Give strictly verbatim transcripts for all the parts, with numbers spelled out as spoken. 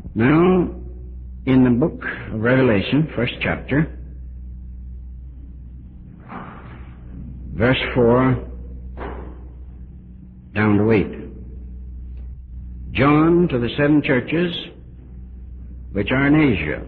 Now, in the book of Revelation, first chapter, verse four down to eight. John, to the seven churches which are in Asia.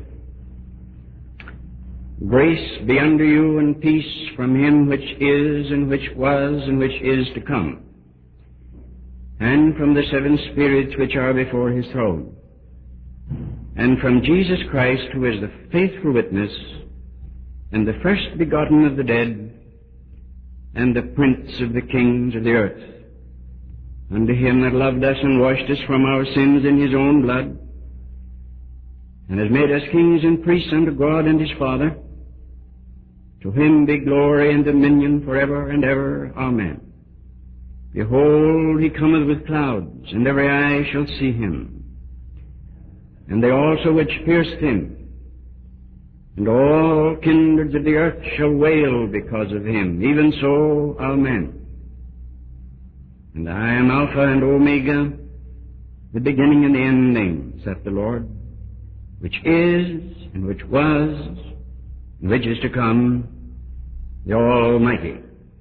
Grace be unto you and peace from him which is, and which was, and which is to come, and from the seven spirits which are before his throne, and from Jesus Christ, who is the faithful witness, and the first begotten of the dead, and the prince of the kings of the earth, unto him that loved us and washed us from our sins in his own blood, and has made us kings and priests unto God and his Father. To him be glory and dominion forever and ever. Amen. Behold, he cometh with clouds, and every eye shall see him, and they also which pierced him, and all kindreds of the earth shall wail because of him. Even so, Amen. And I am Alpha and Omega, the beginning and the ending, saith the Lord, which is, and which was, and which is to come, the Almighty.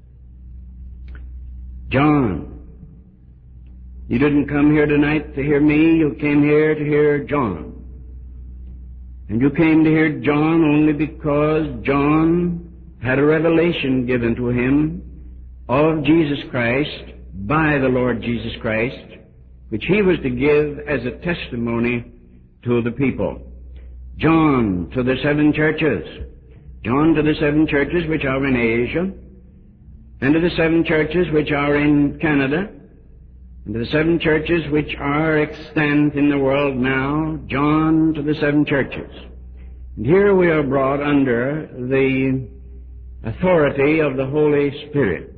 John, you didn't come here tonight to hear me, you came here to hear John. And you came to hear John only because John had a revelation given to him of Jesus Christ by the Lord Jesus Christ, which he was to give as a testimony to the people. John, to the seven churches. John, to the seven churches which are in Asia, and to the seven churches which are in Canada, and to the seven churches which are extant in the world now. John, to the seven churches. And here we are brought under the authority of the Holy Spirit.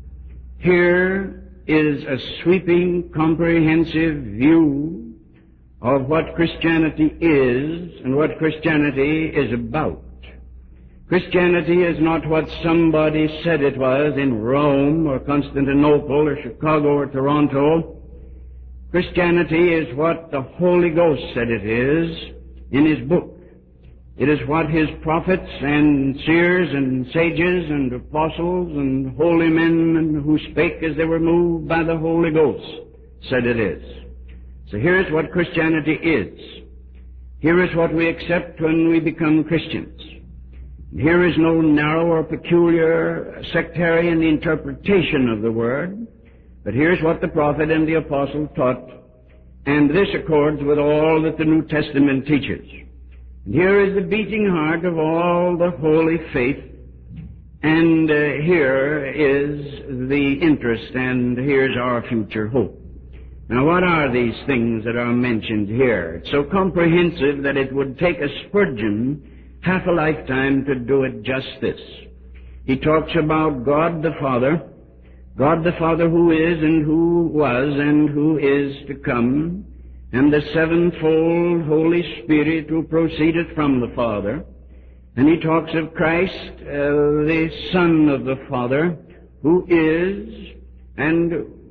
Here is a sweeping, comprehensive view of what Christianity is and what Christianity is about. Christianity is not what somebody said it was in Rome or Constantinople or Chicago or Toronto. Christianity is what the Holy Ghost said it is in his book. It is what his prophets and seers and sages and apostles and holy men who spake as they were moved by the Holy Ghost said it is. So here's what Christianity is. Here is what we accept when we become Christians. Here is no narrow or peculiar sectarian interpretation of the Word, but here's what the prophet and the apostle taught, and this accords with all that the New Testament teaches. And here is the beating heart of all the holy faith, and uh, here is the interest, and here's our future hope. Now, what are these things that are mentioned here? It's so comprehensive that it would take a Spurgeon half a lifetime to do it justice. He talks about God the Father, God the Father who is and who was and who is to come, and the sevenfold Holy Spirit who proceedeth from the Father. And he talks of Christ, uh, the Son of the Father, who is, and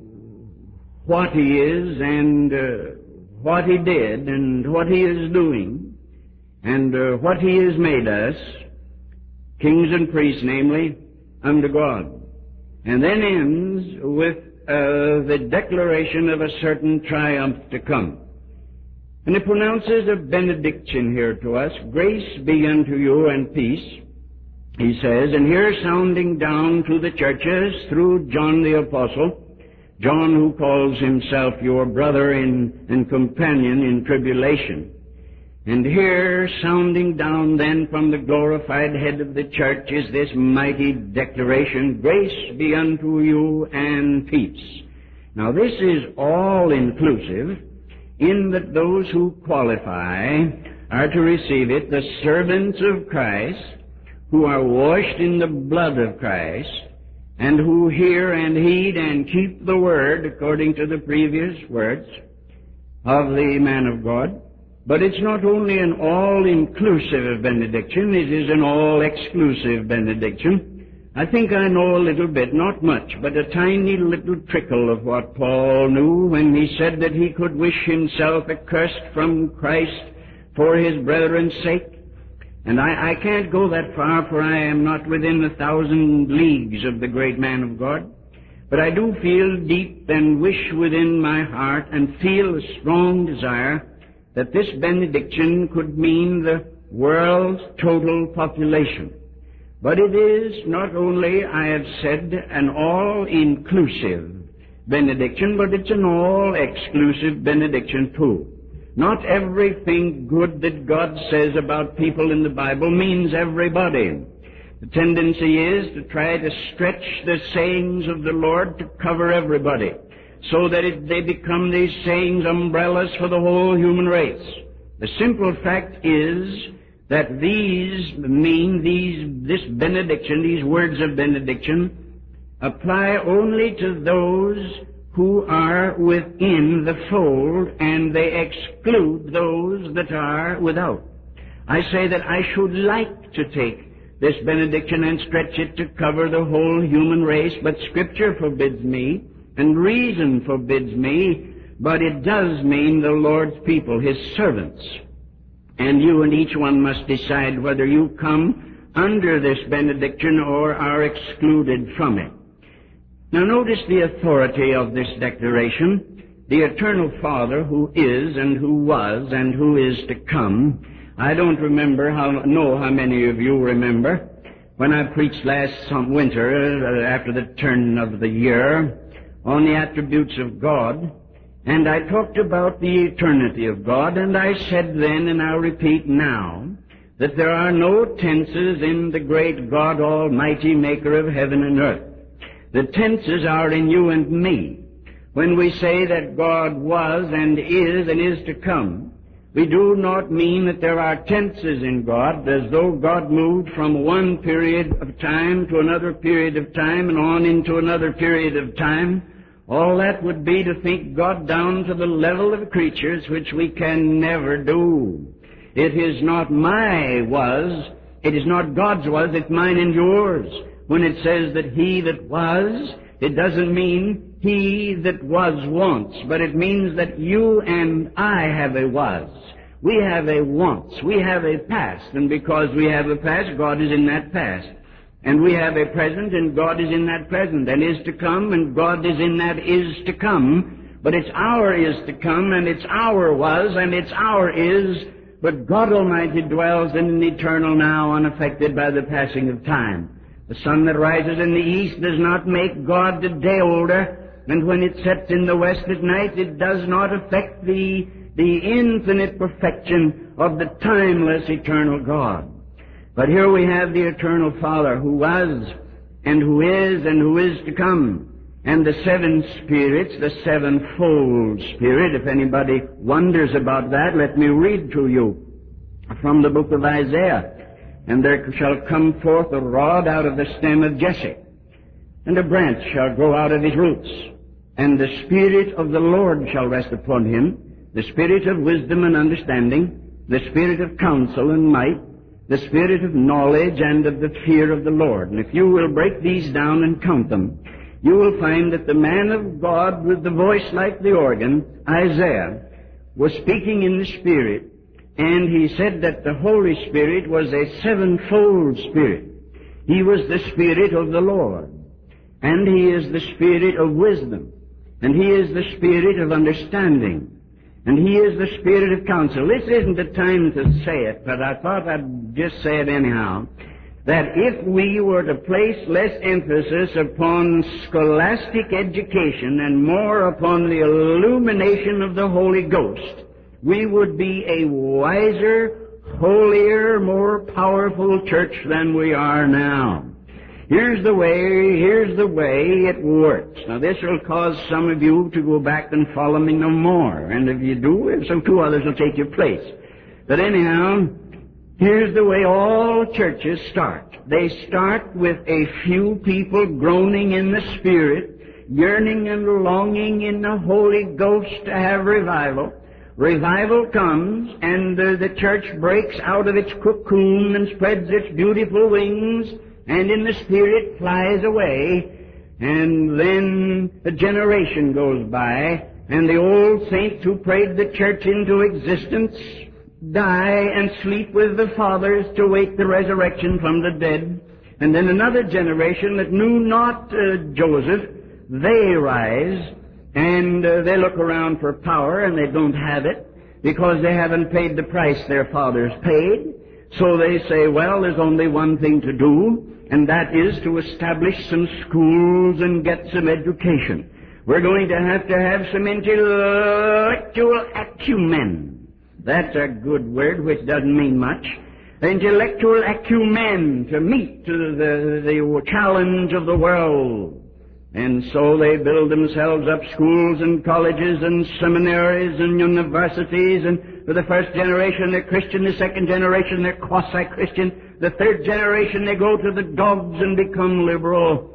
what he is, and uh, what he did, and what he is doing, and uh, what he has made us, kings and priests, namely, unto God. And then ends with uh, the declaration of a certain triumph to come. And it pronounces a benediction here to us, grace be unto you and peace, he says, and here sounding down to the churches through John the Apostle, John who calls himself your brother in, and companion in tribulation. And here, sounding down then from the glorified head of the church, is this mighty declaration, grace be unto you and peace. Now this is all-inclusive in that those who qualify are to receive it, the servants of Christ, who are washed in the blood of Christ, and who hear and heed and keep the word according to the previous words of the man of God. But it's not only an all-inclusive benediction, it is an all-exclusive benediction. I think I know a little bit, not much, but a tiny little trickle of what Paul knew when he said that he could wish himself accursed from Christ for his brethren's sake. And I, I can't go that far, for I am not within a thousand leagues of the great man of God. But I do feel deep and wish within my heart and feel a strong desire that this benediction could mean the world's total population. But it is not only, I have said, an all-inclusive benediction, but it's an all-exclusive benediction too. Not everything good that God says about people in the Bible means everybody. The tendency is to try to stretch the sayings of the Lord to cover everybody, so that it, they become these sayings umbrellas for the whole human race. The simple fact is that these mean, these, this benediction, these words of benediction, apply only to those who are within the fold, and they exclude those that are without. I say that I should like to take this benediction and stretch it to cover the whole human race, but Scripture forbids me, and reason forbids me, but it does mean the Lord's people, His servants. And you and each one must decide whether you come under this benediction or are excluded from it. Now notice the authority of this declaration. The Eternal Father, who is and who was and who is to come. I don't remember how, know how many of you remember when I preached last some winter, uh, after the turn of the year, on the attributes of God. And I talked about the eternity of God, and I said then, and I'll repeat now, that there are no tenses in the great God Almighty, maker of heaven and earth. The tenses are in you and me. When we say that God was and is and is to come, we do not mean that there are tenses in God, as though God moved from one period of time to another period of time and on into another period of time. All that would be to think God down to the level of creatures, which we can never do. It is not my was, it is not God's was, it's mine and yours. When it says that He that was, it doesn't mean He that was once, but it means that you and I have a was. We have a once. We have a past, and because we have a past, God is in that past. And we have a present, and God is in that present, and is to come, and God is in that is to come. But it's our is to come, and it's our was, and it's our is, but God Almighty dwells in an eternal now, unaffected by the passing of time. The sun that rises in the east does not make God a day older, and when it sets in the west at night, it does not affect the, the infinite perfection of the timeless eternal God. But here we have the Eternal Father, who was, and who is, and who is to come. And the seven spirits, the sevenfold Spirit. If anybody wonders about that, let me read to you from the book of Isaiah. And there shall come forth a rod out of the stem of Jesse, and a branch shall grow out of his roots. And the Spirit of the Lord shall rest upon him, the Spirit of wisdom and understanding, the Spirit of counsel and might, the Spirit of knowledge and of the fear of the Lord. And if you will break these down and count them, you will find that the man of God with the voice like the organ, Isaiah, was speaking in the Spirit, and he said that the Holy Spirit was a sevenfold Spirit. He was the Spirit of the Lord, and He is the Spirit of wisdom, and He is the Spirit of understanding, and He is the Spirit of counsel. This isn't the time to say it, but I thought I'd just say it anyhow, that if we were to place less emphasis upon scholastic education and more upon the illumination of the Holy Ghost, we would be a wiser, holier, more powerful church than we are now. Here's the way, here's the way it works. Now this will cause some of you to go back and follow me no more. And if you do, some two others will take your place. But anyhow, here's the way all churches start. They start with a few people groaning in the Spirit, yearning and longing in the Holy Ghost to have revival. Revival comes, and uh, the church breaks out of its cocoon and spreads its beautiful wings, and in the Spirit flies away, and then a generation goes by, and the old saints who prayed the church into existence die and sleep with the fathers to wait the resurrection from the dead. And then another generation that knew not uh, Joseph, they rise, and uh, they look around for power, and they don't have it, because they haven't paid the price their fathers paid. So they say, well, there's only one thing to do, and that is to establish some schools and get some education. We're going to have to have some intellectual acumen. That's a good word which doesn't mean much. Intellectual acumen to meet the, the, the challenge of the world. And so they build themselves up schools and colleges and seminaries and universities, and for the first generation they're Christian, the second generation they're quasi-Christian, the third generation they go to the dogs and become liberal.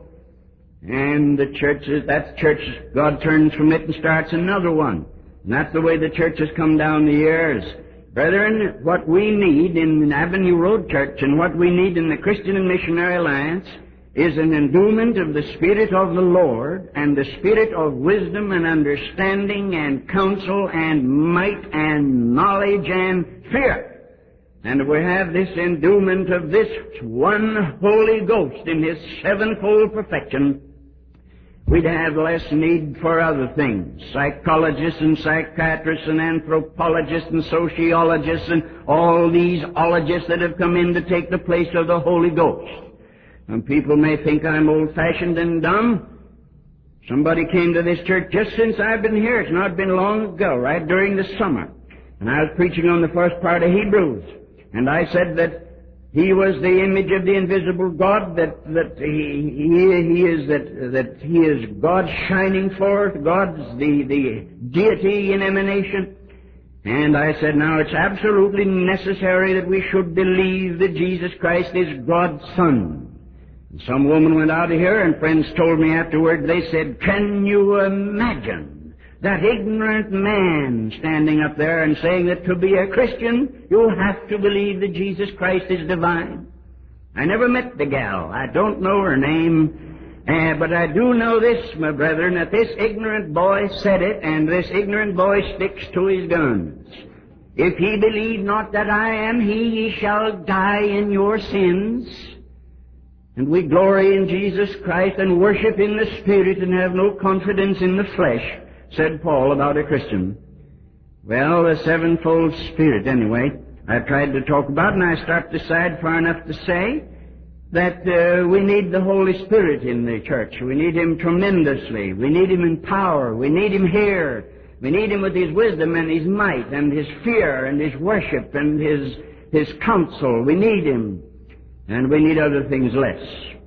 And the church is, that church, God turns from it and starts another one. And that's the way the church has come down the years. Brethren, what we need in Avenue Road Church and what we need in the Christian and Missionary Alliance is an endowment of the Spirit of the Lord and the Spirit of wisdom and understanding and counsel and might and knowledge and fear. And if we have this endowment of this one Holy Ghost in His sevenfold perfection, we'd have less need for other things. Psychologists and psychiatrists and anthropologists and sociologists and all these ologists that have come in to take the place of the Holy Ghost. And people may think I'm old-fashioned and dumb. Somebody came to this church just since I've been here. It's not been long ago, right during the summer. And I was preaching on the first part of Hebrews. And I said that He was the image of the invisible God, that, that he, he, he is, that, that He is God shining forth, God's the, the deity in emanation. And I said, now it's absolutely necessary that we should believe that Jesus Christ is God's Son. And some woman went out of here, and friends told me afterward, they said, can you imagine that ignorant man standing up there and saying that to be a Christian, you have to believe that Jesus Christ is divine? I never met the gal. I don't know her name. Uh, but I do know this, my brethren, that this ignorant boy said it, and this ignorant boy sticks to his guns. If ye believe not that I am He, ye shall die in your sins. And we glory in Jesus Christ and worship in the Spirit and have no confidence in the flesh, said Paul about a Christian. Well, the sevenfold Spirit, anyway, I've tried to talk about, and I start aside far enough to say that uh, we need the Holy Spirit in the church. We need Him tremendously. We need Him in power. We need Him here. We need Him with His wisdom and His might and His fear and His worship and His, His counsel. We need Him. And we need other things less.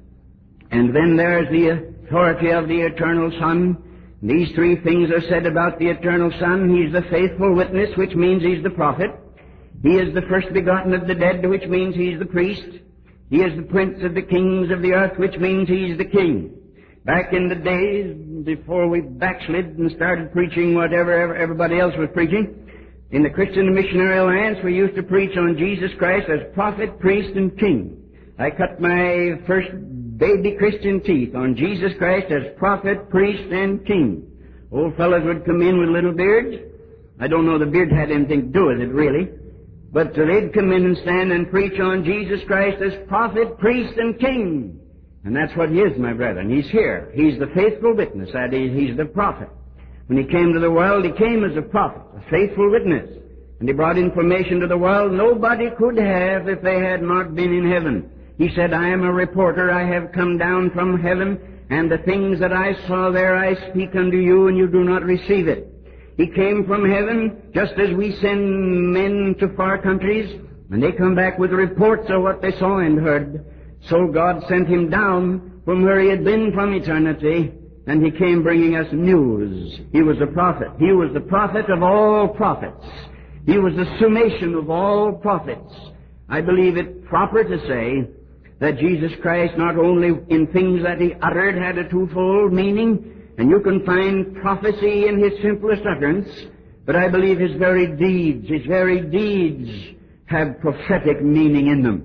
And then there's the authority of the Eternal Son. These three things are said about the Eternal Son. He's the faithful witness, which means He's the prophet. He is the first begotten of the dead, which means He's the priest. He is the prince of the kings of the earth, which means He's the king. Back in the days before we backslid and started preaching whatever everybody else was preaching, in the Christian and Missionary Alliance, we used to preach on Jesus Christ as prophet, priest, and king. I cut my first baby Christian teeth on Jesus Christ as prophet, priest, and king. Old fellows would come in with little beards. I don't know the beard had anything to do with it, really. But they'd come in and stand and preach on Jesus Christ as prophet, priest, and king. And that's what He is, my brethren. He's here. He's the faithful witness. That is, He's the prophet. When He came to the world, He came as a prophet, a faithful witness. And He brought information to the world nobody could have if they had not been in heaven. He said, I am a reporter. I have come down from heaven, and the things that I saw there I speak unto you, and you do not receive it. He came from heaven just as we send men to far countries, and they come back with reports of what they saw and heard. So God sent Him down from where He had been from eternity, and He came bringing us news. He was a prophet. He was the prophet of all prophets. He was the summation of all prophets. I believe it proper to say that Jesus Christ, not only in things that He uttered, had a twofold meaning, and you can find prophecy in His simplest utterance, but I believe His very deeds, His very deeds have prophetic meaning in them.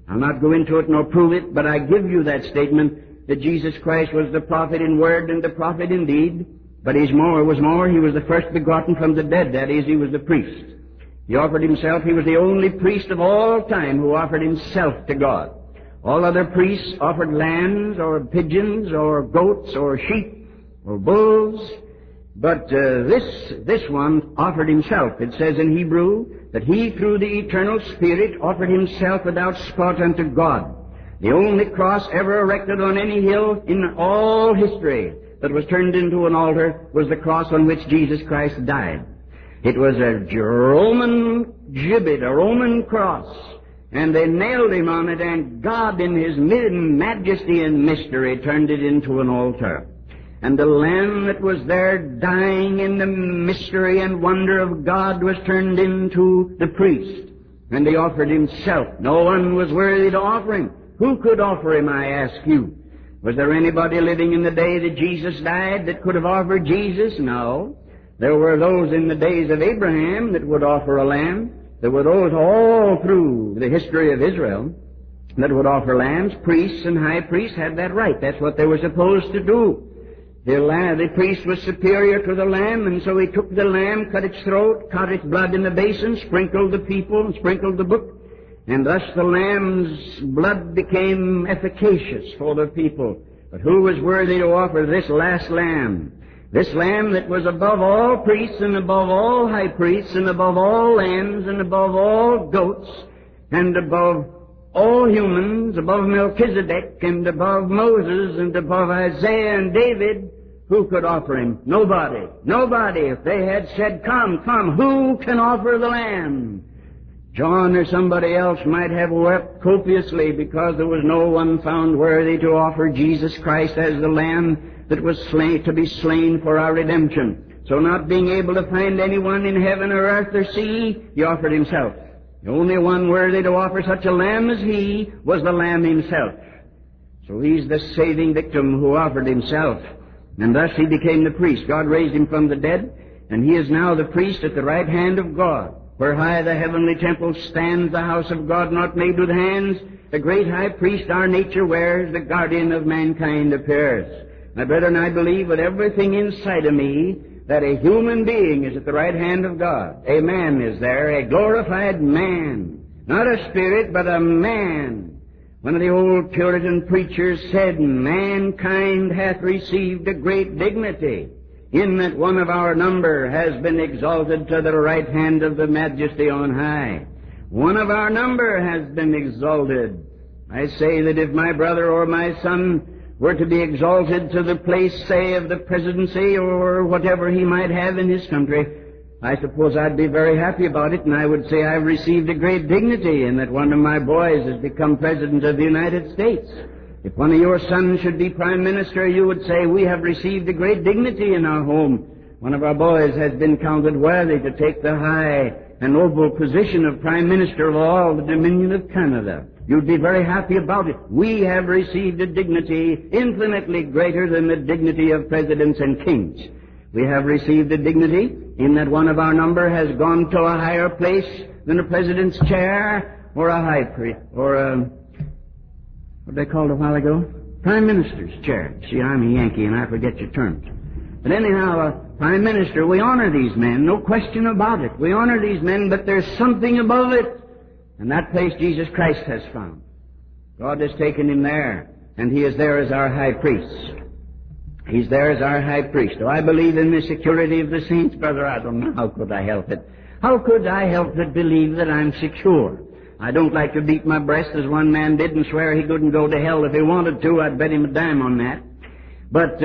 I'll not go into it nor prove it, but I give you that statement that Jesus Christ was the prophet in word and the prophet in deed. But he's more, was more, he was the first begotten from the dead. That is, he was the priest. He offered himself. He was the only priest of all time who offered himself to God. All other priests offered lambs or pigeons or goats or sheep or bulls. But uh, this this one offered himself. It says in Hebrew that he, through the eternal Spirit, offered himself without spot unto God. The only cross ever erected on any hill in all history that was turned into an altar was the cross on which Jesus Christ died. It was a Roman gibbet, a Roman cross, and they nailed him on it, and God in His majesty and mystery turned it into an altar. And the Lamb that was there dying in the mystery and wonder of God was turned into the priest, and He offered Himself. No one was worthy to offer Him. Who could offer Him, I ask you? Was there anybody living in the day that Jesus died that could have offered Jesus? No. There were those in the days of Abraham that would offer a lamb. There were those all through the history of Israel that would offer lambs. Priests and high priests had that right. That's what they were supposed to do. The, lamb, the priest was superior to the lamb, and so he took the lamb, cut its throat, cut its blood in the basin, sprinkled the people, and sprinkled the book, and thus the lamb's blood became efficacious for the people. But who was worthy to offer this last lamb? This lamb that was above all priests and above all high priests and above all lambs and above all goats and above all humans, above Melchizedek and above Moses and above Isaiah and David. Who could offer Him? Nobody. Nobody. If they had said, come, come, who can offer the lamb? John or somebody else might have wept copiously because there was no one found worthy to offer Jesus Christ as the lamb that was slain, to be slain for our redemption. So not being able to find anyone in heaven or earth or sea, He offered Himself. The only one worthy to offer such a lamb as He was the Lamb Himself. So He's the saving victim who offered Himself. And thus He became the priest. God raised Him from the dead, and He is now the priest at the right hand of God. Where high the heavenly temple stands, the house of God not made with hands, the great high priest our nature wears, the guardian of mankind appears. My brethren, I believe with everything inside of me that a human being is at the right hand of God. A man is there, a glorified man. Not a spirit, but a man. One of the old Puritan preachers said, mankind hath received a great dignity, in that one of our number has been exalted to the right hand of the Majesty on high. One of our number has been exalted. I say that if my brother or my son were to be exalted to the place, say, of the presidency or whatever he might have in his country, I suppose I'd be very happy about it, and I would say I've received a great dignity in that one of my boys has become President of the United States. If one of your sons should be Prime Minister, you would say, we have received a great dignity in our home. One of our boys has been counted worthy to take the high and noble position of Prime Minister of all the Dominion of Canada. You'd be very happy about it. We have received a dignity infinitely greater than the dignity of presidents and kings. We have received a dignity in that one of our number has gone to a higher place than a president's chair or a high priest or a, what they called a while ago? Prime Minister's chair. See, I'm a Yankee and I forget your terms. But anyhow, a Prime Minister, we honor these men, no question about it. We honor these men, but there's something above it. And that place Jesus Christ has found. God has taken Him there, and He is there as our high priest. He's there as our high priest. Do I believe in the security of the saints, brother? I don't know. How could I help it? How could I help but believe that I'm secure? I don't like to beat my breast as one man did and swear he couldn't go to hell if he wanted to. I'd bet him a dime on that. But uh,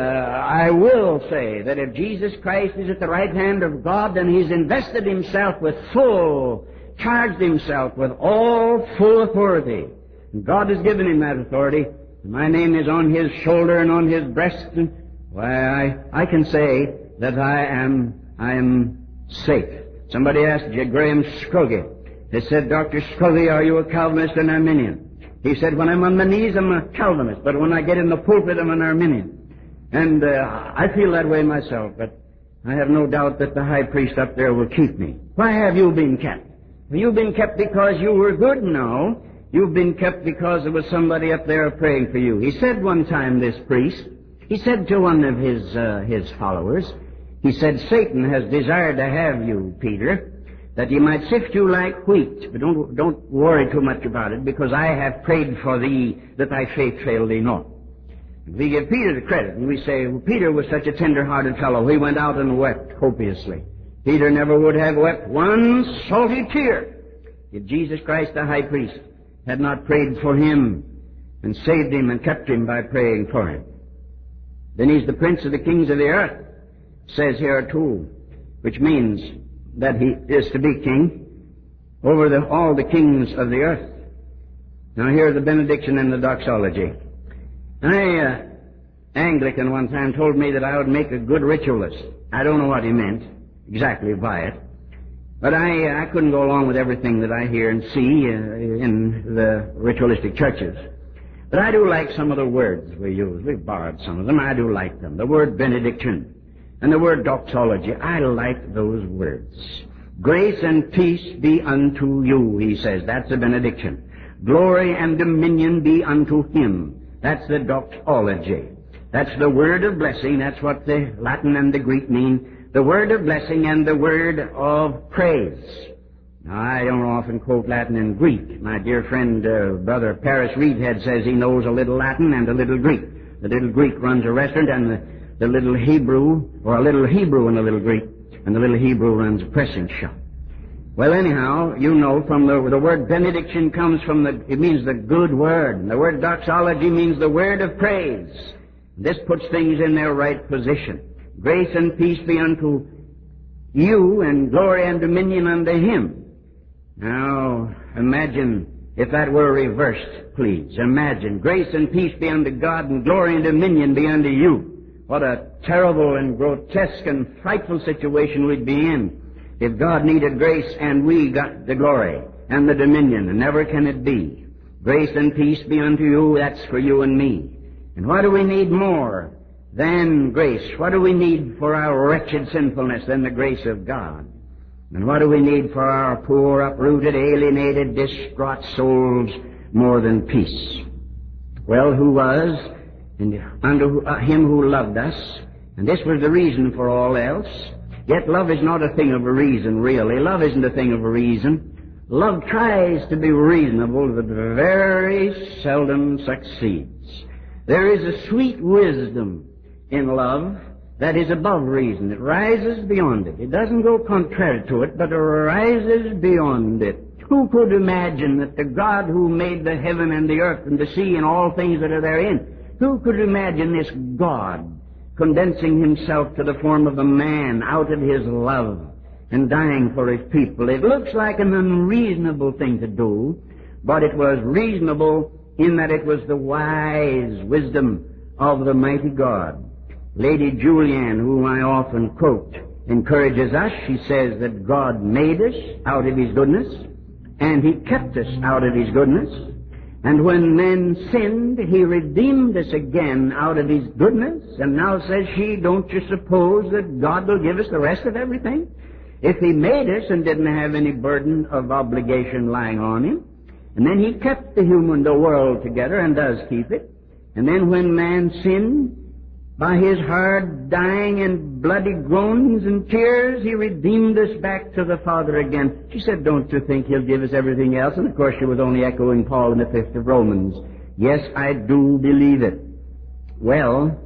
I will say that if Jesus Christ is at the right hand of God, then He's invested Himself with full, charged Himself with all full authority. And God has given Him that authority. My name is on His shoulder and on His breast. And, why, I, I can say that I am, I am safe. Somebody asked Graham Scroggie. They said, Doctor Scroggie, are you a Calvinist or an Arminian? He said, when I'm on my knees, I'm a Calvinist, but when I get in the pulpit, I'm an Arminian. And uh, I feel that way myself, but I have no doubt that the high priest up there will keep me. Why have you been kept? Have you been kept because you were good? No. You've been kept because there was somebody up there praying for you. He said one time, this priest, he said to one of his, uh, his followers, he said, Satan has desired to have you, Peter, that he might sift you like wheat. But don't, don't worry too much about it, because I have prayed for thee that thy faith fail thee not. We give Peter the credit, and we say, well, Peter was such a tender-hearted fellow. He went out and wept copiously. Peter never would have wept one salty tear if Jesus Christ, the high priest, had not prayed for him and saved him and kept him by praying for him. Then he's the prince of the kings of the earth, says here too, which means that he is to be king over the, all the kings of the earth. Now here's the benediction and the doxology. I, uh, Anglican one time told me that I would make a good ritualist. I don't know what he meant exactly by it, but I, uh, I couldn't go along with everything that I hear and see uh, in the ritualistic churches. But I do like some of the words we use. We've borrowed some of them. I do like them. The word benediction and the word doxology. I like those words. Grace and peace be unto you, he says. That's a benediction. Glory and dominion be unto him. That's the doxology. That's the word of blessing. That's what the Latin and the Greek mean. The word of blessing and the word of praise. Now, I don't often quote Latin and Greek. My dear friend, uh, Brother Paris Reedhead says he knows a little Latin and a little Greek. The little Greek runs a restaurant, and the, the little Hebrew, or a little Hebrew and a little Greek, and the little Hebrew runs a pressing shop. Well, anyhow, you know from the, the word benediction comes from the, it means the good word. And the word doxology means the word of praise. This puts things in their right position. Grace and peace be unto you, and glory and dominion unto him. Now, imagine if that were reversed, please. Imagine. Grace and peace be unto God, and glory and dominion be unto you. What a terrible and grotesque and frightful situation we'd be in if God needed grace and we got the glory and the dominion, and never can it be. Grace and peace be unto you, that's for you and me. And what do we need more than grace? What do we need for our wretched sinfulness than the grace of God? And what do we need for our poor, uprooted, alienated, distraught souls more than peace? Well, who was, and unto him who loved us, and this was the reason for all else. Yet love is not a thing of a reason, really. Love isn't a thing of a reason. Love tries to be reasonable, but very seldom succeeds. There is a sweet wisdom in love that is above reason. It rises beyond it. It doesn't go contrary to it, but it rises beyond it. Who could imagine that the God who made the heaven and the earth and the sea and all things that are therein, who could imagine this God condensing himself to the form of a man out of his love and dying for his people? It looks like an unreasonable thing to do, but it was reasonable in that it was the wise wisdom of the mighty God. Lady Julian, whom I often quote, encourages us. She says that God made us out of his goodness, and he kept us out of his goodness. And when men sinned, he redeemed us again out of his goodness. And now, says she, don't you suppose that God will give us the rest of everything? If he made us and didn't have any burden of obligation lying on him, and then he kept the human, the world together, and does keep it, and then when man sinned, by his hard dying and bloody groans and tears, he redeemed us back to the Father again. She said, don't you think he'll give us everything else? And of course she was only echoing Paul in the fifth of Romans. Yes, I do believe it. Well,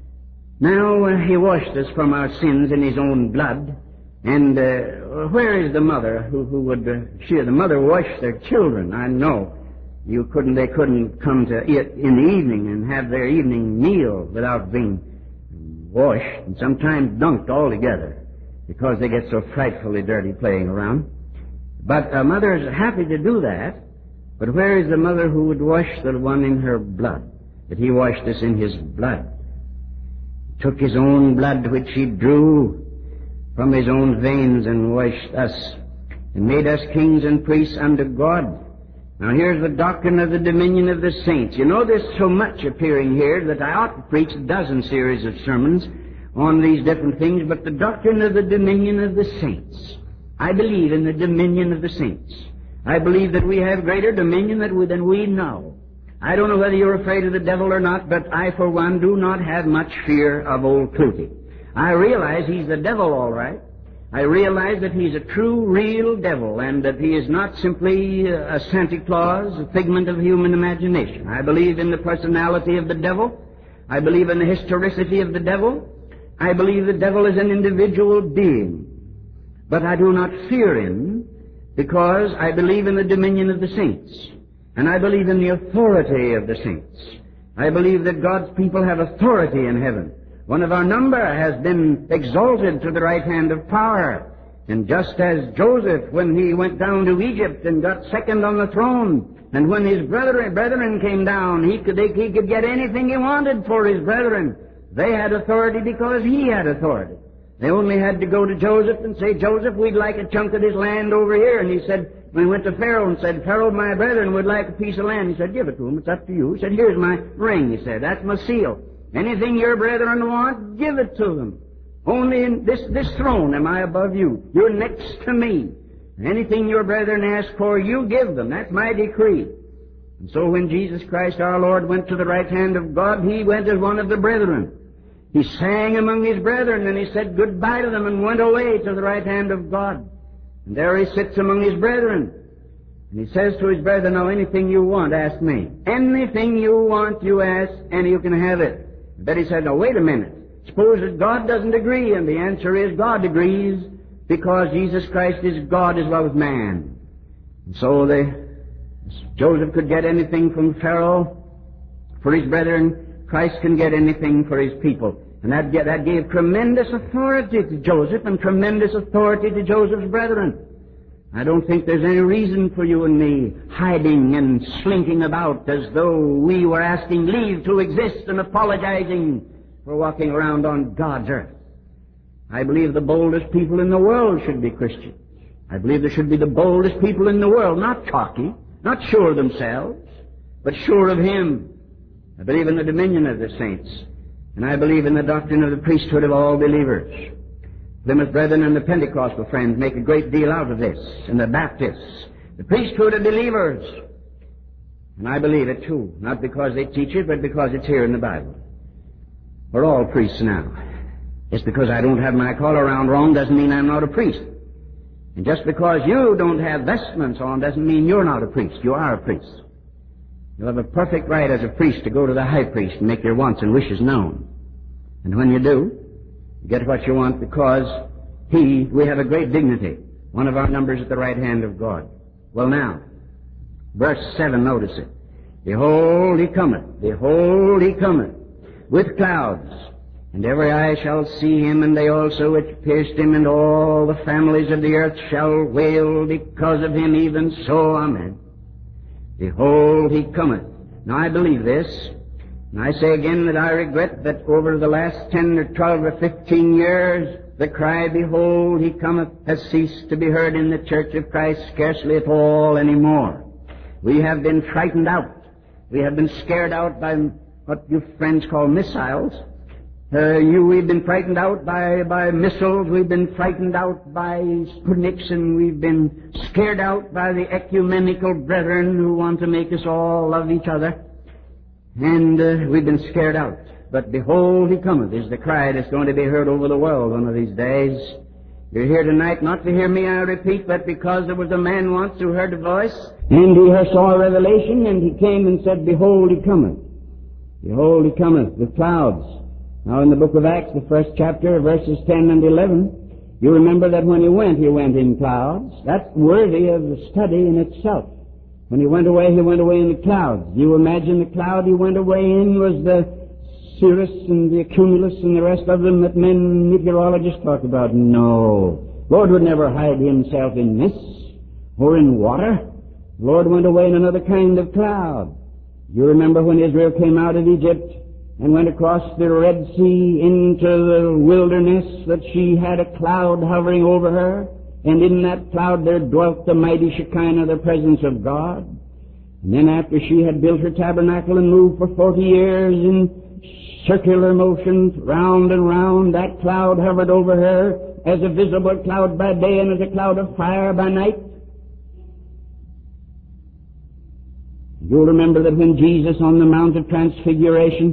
now uh, he washed us from our sins in his own blood. And uh, where is the mother who, who would, uh, she, the mother washed their children, I know. You couldn't, they couldn't come to eat in the evening and have their evening meal without being washed and sometimes dunked altogether because they get so frightfully dirty playing around. But a mother is happy to do that. But where is the mother who would wash the one in her blood? That he washed us in his blood. He took his own blood which he drew from his own veins and washed us and made us kings and priests unto God. Now here's the doctrine of the dominion of the saints. You know, there's so much appearing here that I ought to preach a dozen series of sermons on these different things, but the doctrine of the dominion of the saints. I believe in the dominion of the saints. I believe that we have greater dominion than we, than we know. I don't know whether you're afraid of the devil or not, but I, for one, do not have much fear of old Clutie. I realize he's the devil, all right. I realize that he's a true, real devil, and that he is not simply a Santa Claus, a figment of human imagination. I believe in the personality of the devil. I believe in the historicity of the devil. I believe the devil is an individual being. But I do not fear him, because I believe in the dominion of the saints. And I believe in the authority of the saints. I believe that God's people have authority in heaven. One of our number has been exalted to the right hand of power. And just as Joseph, when he went down to Egypt and got second on the throne, and when his brethren, brethren came down, he could, they, he could get anything he wanted for his brethren. They had authority because he had authority. They only had to go to Joseph and say, Joseph, we'd like a chunk of this land over here. And he said, we went to Pharaoh and said, Pharaoh, my brethren would like a piece of land. He said, give it to them. It's up to you. He said, here's my ring. He said, that's my seal. Anything your brethren want, give it to them. Only in this, this throne am I above you. You're next to me. Anything your brethren ask for, you give them. That's my decree. And so when Jesus Christ our Lord went to the right hand of God, he went as one of the brethren. He sang among his brethren, and he said goodbye to them and went away to the right hand of God. And there he sits among his brethren. And he says to his brethren, now anything you want, ask me. Anything you want, you ask, and you can have it. But he said, now wait a minute. Suppose that God doesn't agree, and the answer is God agrees, because Jesus Christ is God as well as man. And so the, Joseph could get anything from Pharaoh for his brethren. Christ can get anything for his people. And that, that gave tremendous authority to Joseph and tremendous authority to Joseph's brethren. I don't think there's any reason for you and me hiding and slinking about as though we were asking leave to exist and apologizing for walking around on God's earth. I believe the boldest people in the world should be Christians. I believe there should be the boldest people in the world, not cocky, not sure of themselves, but sure of Him. I believe in the dominion of the saints, and I believe in the doctrine of the priesthood of all believers. Plymouth Brethren and the Pentecostal friends make a great deal out of this, and the Baptists, the priesthood of believers. And I believe it too, not because they teach it, but because it's here in the Bible. We're all priests now. Just because I don't have my collar around wrong doesn't mean I'm not a priest. And just because you don't have vestments on doesn't mean you're not a priest. You are a priest. You'll have a perfect right as a priest to go to the high priest and make your wants and wishes known. And when you do, you get what you want because he, we have a great dignity. One of our numbers at the right hand of God. Well now, verse seven, notice it. Behold, he cometh. Behold, he cometh with clouds. And every eye shall see him, and they also which pierced him, and all the families of the earth shall wail because of him. Even so, amen. Behold, he cometh. Now I believe this. And I say again that I regret that over the last ten or twelve or fifteen years, the cry, behold, he cometh, has ceased to be heard in the Church of Christ scarcely at all anymore. We have been frightened out. We have been scared out by what you friends call missiles. Uh, you, we've been frightened out by, by missiles. We've been frightened out by Sputniks, and we've been scared out by the ecumenical brethren who want to make us all love each other. And uh, we've been scared out. But behold, he cometh is the cry that's going to be heard over the world one of these days. You're here tonight not to hear me, I repeat, but because there was a man once who heard a voice, and he saw a revelation, and he came and said, behold, he cometh. Behold, he cometh with clouds. Now in the book of Acts, the first chapter, verses ten and eleven, you remember that when he went, he went in clouds. That's worthy of study in itself. When he went away, he went away in the clouds. You imagine the cloud he went away in was the Cirrus and the Cumulus and the rest of them that men meteorologists talk about? No. Lord would never hide himself in mist or in water. The Lord went away in another kind of cloud. You remember when Israel came out of Egypt and went across the Red Sea into the wilderness, that she had a cloud hovering over her, and in that cloud there dwelt the mighty Shekinah, the presence of God. And then after she had built her tabernacle and moved for forty years in circular motions, round and round, that cloud hovered over her as a visible cloud by day and as a cloud of fire by night. You'll remember that when Jesus on the Mount of Transfiguration,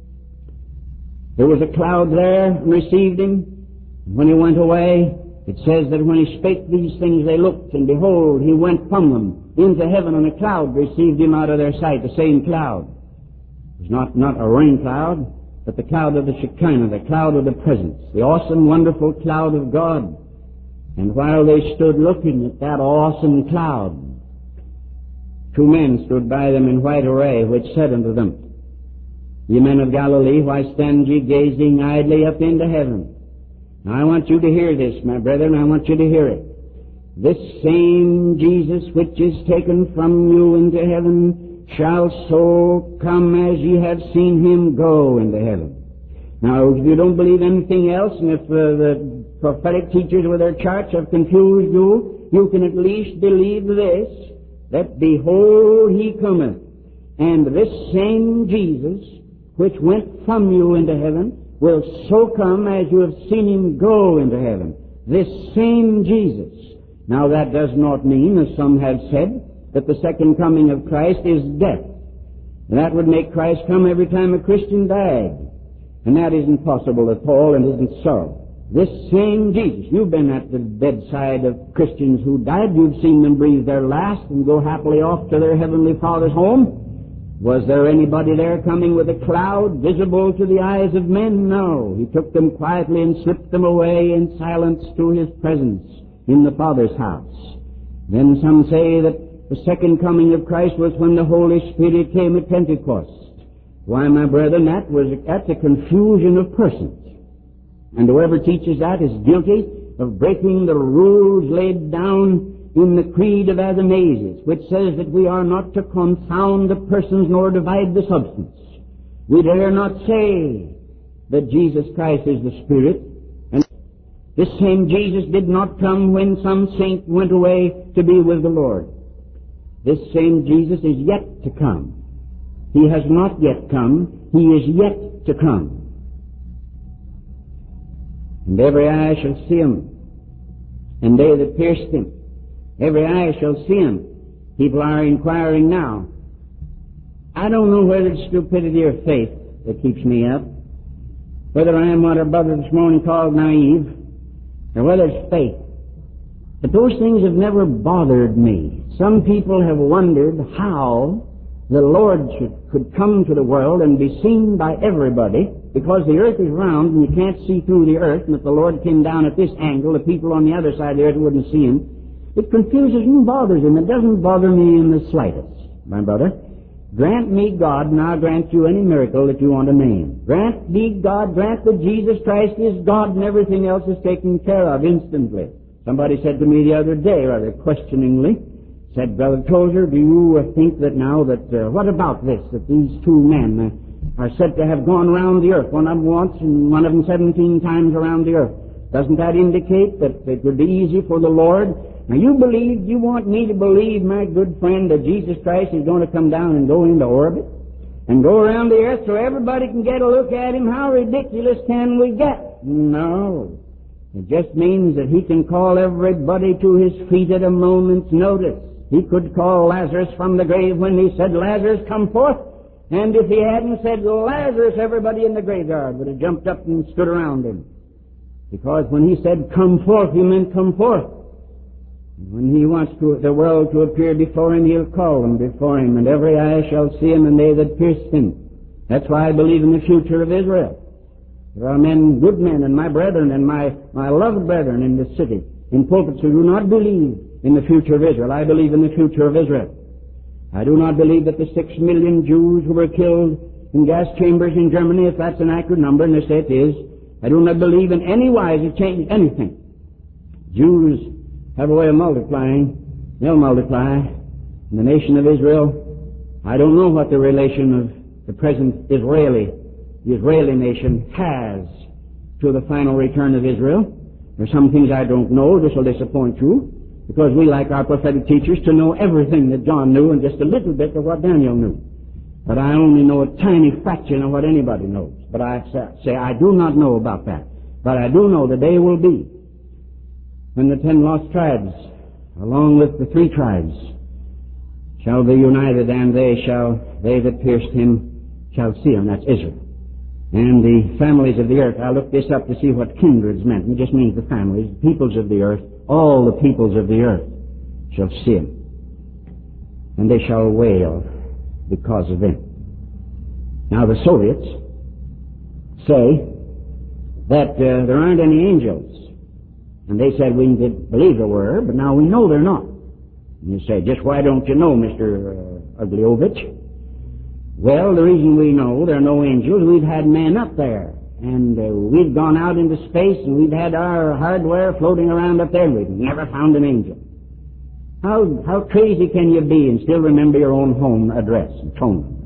there was a cloud there and received him. When he went away, it says that when he spake these things, they looked, and behold, he went from them into heaven, and a cloud received him out of their sight, the same cloud. It was not, not a rain cloud, but the cloud of the Shekinah, the cloud of the presence, the awesome, wonderful cloud of God. And while they stood looking at that awesome cloud, two men stood by them in white array, which said unto them, Ye men of Galilee, why stand ye gazing idly up into heaven? Now I want you to hear this, my brethren, I want you to hear it. This same Jesus which is taken from you into heaven shall so come as ye have seen him go into heaven. Now, if you don't believe anything else, and if uh, the prophetic teachers with their charts have confused you, you can at least believe this, that behold, he cometh, and this same Jesus, which went from you into heaven, will so come as you have seen him go into heaven. This same Jesus. Now that does not mean, as some have said, that the second coming of Christ is death. That would make Christ come every time a Christian died. And that isn't possible at all, and isn't so. This same Jesus, you've been at the bedside of Christians who died, you've seen them breathe their last and go happily off to their heavenly Father's home. Was there anybody there coming with a cloud visible to the eyes of men? No. He took them quietly and slipped them away in silence to his presence in the Father's house. Then some say that the second coming of Christ was when the Holy Spirit came at Pentecost. Why, my brethren, that was that's a confusion of persons. And whoever teaches that is guilty of breaking the rules laid down in the Creed of Athanasius, which says that we are not to confound the persons nor divide the substance. We dare not say that Jesus Christ is the Spirit. And this same Jesus did not come when some saint went away to be with the Lord. This same Jesus is yet to come. He has not yet come. He is yet to come. And every eye shall see him, and they that pierced him. Every eye shall see him. People are inquiring now. I don't know whether it's stupidity or faith that keeps me up, whether I am what our brother this morning called naive, or whether it's faith. But those things have never bothered me. Some people have wondered how the Lord should, could come to the world and be seen by everybody, because the earth is round and you can't see through the earth, and if the Lord came down at this angle, the people on the other side of the earth wouldn't see him. It confuses and bothers him. It doesn't bother me in the slightest, my brother. Grant me, God, and I'll grant you any miracle that you want to name. Grant me, God, grant that Jesus Christ is God and everything else is taken care of instantly. Somebody said to me the other day, rather questioningly, said, Brother Tozer, do you uh, think that now that, uh, what about this, that these two men uh, are said to have gone around the earth, one of them once and one of them seventeen times around the earth? Doesn't that indicate that it would be easy for the Lord? Now you believe, you want me to believe, my good friend, that Jesus Christ is going to come down and go into orbit and go around the earth so everybody can get a look at him? How ridiculous can we get? No. It just means that he can call everybody to his feet at a moment's notice. He could call Lazarus from the grave when he said, Lazarus, come forth. And if he hadn't said Lazarus, everybody in the graveyard would have jumped up and stood around him. Because when he said, come forth, he meant come forth. When he wants to, the world to appear before him, he'll call them before him, and every eye shall see him, and they that pierced him. That's why I believe in the future of Israel. There are men, good men, and my brethren, and my, my loved brethren in this city, in pulpits who do not believe in the future of Israel. I believe in the future of Israel. I do not believe that the six million Jews who were killed in gas chambers in Germany, if that's an accurate number, and they say it is, I do not believe in any wise it changed anything. Jews have a way of multiplying. They'll multiply. In the nation of Israel, I don't know what the relation of the present Israeli, the Israeli nation has to the final return of Israel. There are some things I don't know. This will disappoint you, because we like our prophetic teachers to know everything that John knew and just a little bit of what Daniel knew. But I only know a tiny fraction of what anybody knows. But I say I do not know about that. But I do know the day will be when the ten lost tribes, along with the three tribes, shall be united, and they shall, they that pierced him shall see him. That's Israel. And the families of the earth, I looked this up to see what kindreds meant. It just means the families, peoples of the earth, all the peoples of the earth shall see him. And they shall wail because of him. Now the Soviets say that uh, there aren't any angels. And they said we didn't believe there were, but now we know they're not. And you say, just why don't you know, Mister Uh, Ugliovich? Well, the reason we know there are no angels, we've had men up there. And uh, we've gone out into space and we've had our hardware floating around up there and we've never found an angel. How, how crazy can you be and still remember your own home address and phone number?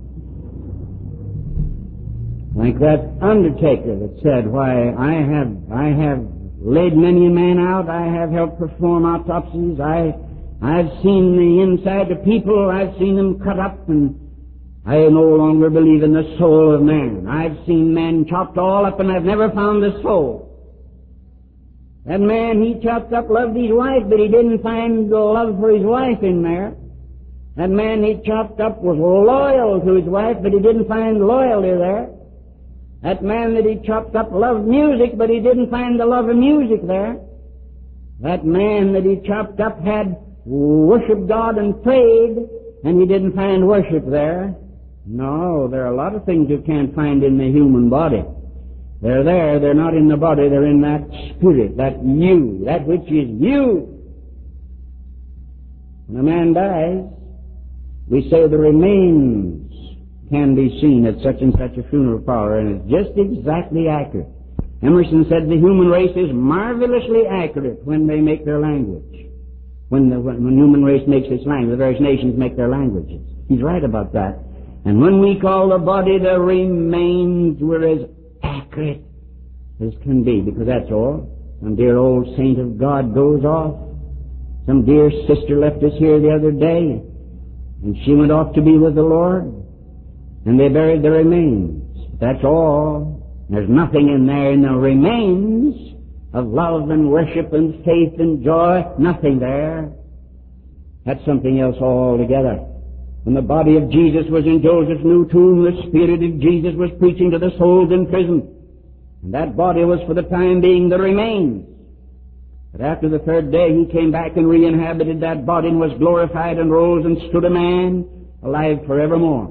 Like that undertaker that said, why, I have, I have laid many a man out, I have helped perform autopsies, I, I've seen the inside of people, I've seen them cut up, and I no longer believe in the soul of man. I've seen men chopped all up and I've never found the soul. That man, he chopped up, loved his wife, but he didn't find the love for his wife in there. That man he chopped up was loyal to his wife, but he didn't find loyalty there. That man that he chopped up loved music, but he didn't find the love of music there. That man that he chopped up had worshiped God and prayed, and he didn't find worship there. No, there are a lot of things you can't find in the human body. They're there, they're not in the body, they're in that spirit, that you, that which is you. When a man dies, we say the remains can be seen at such and such a funeral parlor, and it's just exactly accurate. Emerson said the human race is marvelously accurate when they make their language. When the when, when human race makes its language, the various nations make their languages. He's right about that. And when we call the body the remains, we're as accurate as can be, because that's all. Some dear old saint of God goes off. Some dear sister left us here the other day, and she went off to be with the Lord, and they buried the remains. That's all. There's nothing in there in the remains of love and worship and faith and joy. Nothing there. That's something else altogether. When the body of Jesus was in Joseph's new tomb, the Spirit of Jesus was preaching to the souls in prison. And that body was for the time being the remains. But after the third day, he came back and re-inhabited that body and was glorified and rose and stood a man alive forevermore.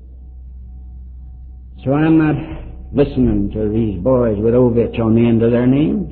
So I'm not listening to these boys with Ovich on the end of their names.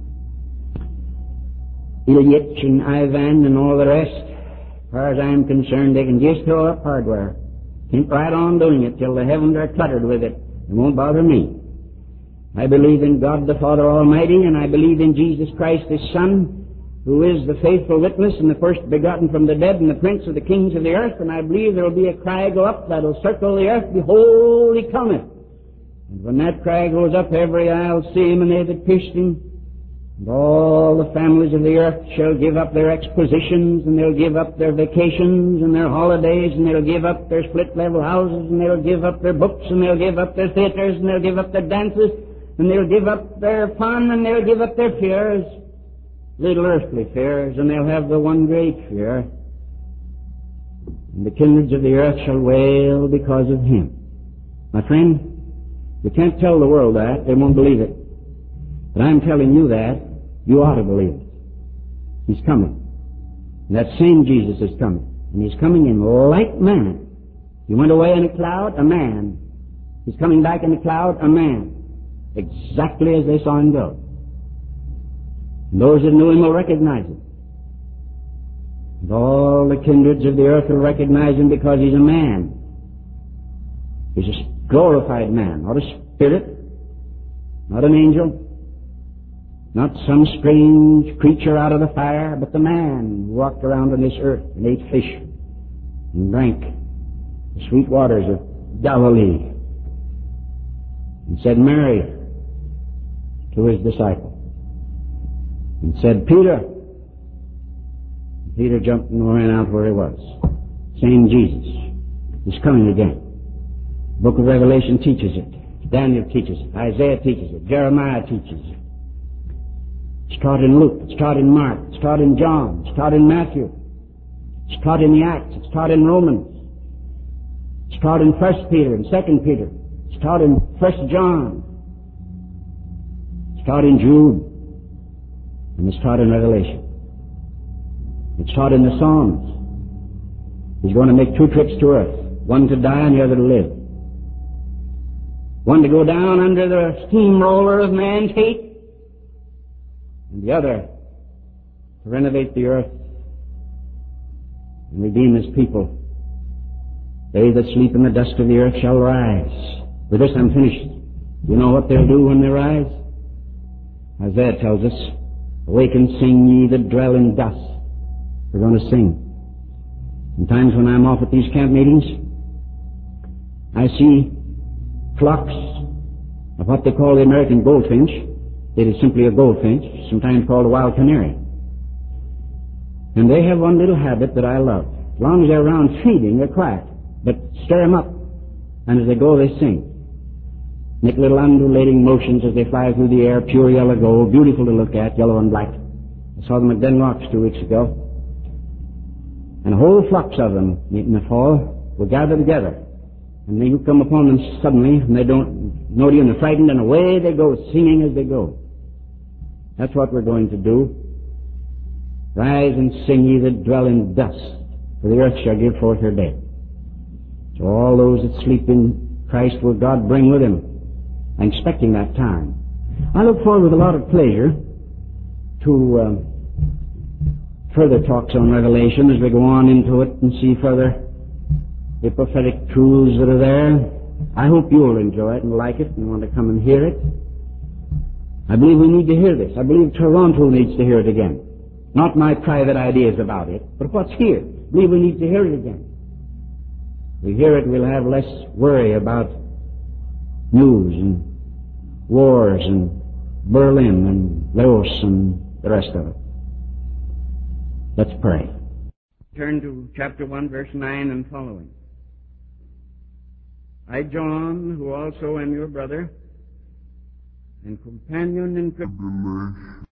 Ilyich and Ivan and all the rest. As far as I'm concerned, they can just throw up hardware. Keep right on doing it till the heavens are cluttered with it. It won't bother me. I believe in God the Father Almighty, and I believe in Jesus Christ, His Son, who is the faithful witness and the first begotten from the dead and the prince of the kings of the earth. And I believe there will be a cry go up that'll circle the earth, behold, He cometh. And when that cry goes up, every eye will see Him, and they that pierced Him. And all the families of the earth shall give up their expositions, and they'll give up their vacations and their holidays, and they'll give up their split-level houses, and they'll give up their books, and they'll give up their theaters, and they'll give up their dances, and they'll give up their fun, and they'll give up their fears, little earthly fears, and they'll have the one great fear. And the kindreds of the earth shall wail because of Him. My friend, you can't tell the world that. They won't believe it. But I'm telling you that. You ought to believe it. He's coming. And that same Jesus is coming. And He's coming in like manner. He went away in a cloud, a man. He's coming back in a cloud, a man. Exactly as they saw Him go. And those that knew Him will recognize Him. And all the kindreds of the earth will recognize Him because He's a man. He's a glorified man, not a spirit, not an angel, not some strange creature out of the fire, but the man who walked around on this earth and ate fish and drank the sweet waters of Galilee and said, Mary, to His disciple, and said, Peter. Peter jumped and ran out where he was. Same Jesus. He's coming again. The book of Revelation teaches it. Daniel teaches it. Isaiah teaches it. Jeremiah teaches it. It's taught in Luke. It's taught in Mark. It's taught in John. It's taught in Matthew. It's taught in the Acts. It's taught in Romans. It's taught in First Peter and Second Peter. It's taught in First John. It's taught in Jude. And it's taught in Revelation. It's taught in the Psalms. He's going to make two trips to earth. One to die and the other to live. One to go down under the steamroller of man's hate, and the other to renovate the earth and redeem his people. They that sleep in the dust of the earth shall rise. With this I'm finished. You know what they'll do when they rise? Isaiah tells us, awaken, sing ye that dwell in dust. We're going to sing. Sometimes when I'm off at these camp meetings, I see flocks of what they call the American goldfinch. It is simply a goldfinch, sometimes called a wild canary. And they have one little habit that I love. As long as they're around feeding, they're quiet. But stir them up, and as they go, they sing. Make little undulating motions as they fly through the air, pure yellow gold, beautiful to look at, yellow and black. I saw them at Den Rocks two weeks ago. And whole flocks of them in the fall will gather together. And then you come upon them suddenly, and they don't know you, and they're frightened, and away they go, singing as they go. That's what we're going to do. Rise and sing, ye that dwell in dust, for the earth shall give forth her dead. So all those that sleep in Christ will God bring with him. I'm expecting that time. I look forward with a lot of pleasure to um, further talks on Revelation as we go on into it and see further the prophetic truths that are there. I hope you'll enjoy it and like it and want to come and hear it. I believe we need to hear this. I believe Toronto needs to hear it again. Not my private ideas about it, but what's here. I believe we need to hear it again. If we hear it, we'll have less worry about news and wars and Berlin and Laos and the rest of it. Let's pray. Turn to chapter one, verse nine and following. I, John, who also am your brother and companion in tribulation